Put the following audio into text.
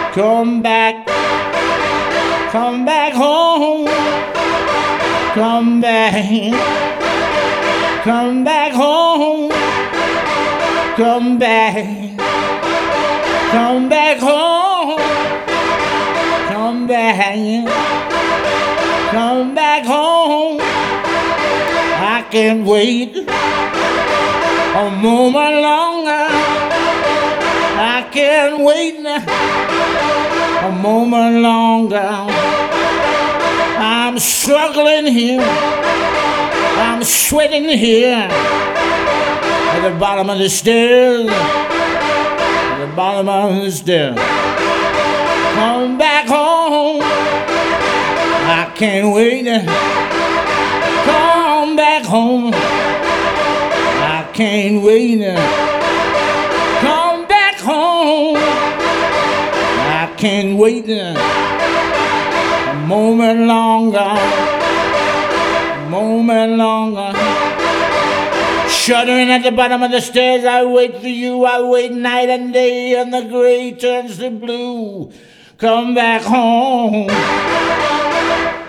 Come back, come back home. Come back, come back home. Come back, come back home. Come back, come back home. I can't wait a moment longer. I can't wait a moment longer. I'm struggling here. I'm sweating here at the bottom of the stairs. At the bottom of the stairs. Come back home. I can't wait. Come back home. I can't wait. Come back home. I can't wait a moment longer. A moment longer. Shuddering at the bottom of the stairs, I wait for you. I wait night and day, and the gray turns to blue. Come back home.